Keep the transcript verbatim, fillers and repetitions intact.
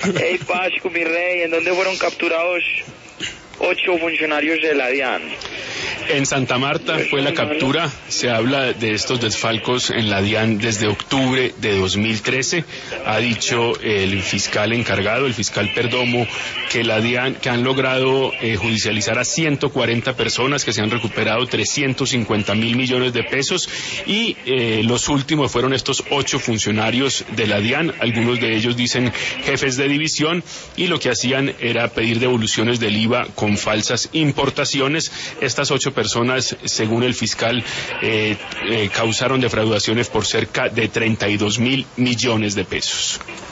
Hey, Pascu, mi rey, ¿en dónde fueron capturados ocho funcionarios de la DIAN? En Santa Marta fue la captura. Se habla de estos desfalcos en la DIAN desde octubre de dos mil trece. Ha dicho el fiscal encargado, el fiscal Perdomo, que la DIAN, que han logrado eh, judicializar a ciento cuarenta personas, que se han recuperado trescientos cincuenta mil millones de pesos, y eh, los últimos fueron estos ocho funcionarios de la DIAN. Algunos de ellos dicen jefes de división, y lo que hacían era pedir devoluciones del I V A con falsas importaciones. Estas ocho personas, según el fiscal, eh, eh, causaron defraudaciones por cerca de treinta y dos mil millones de pesos.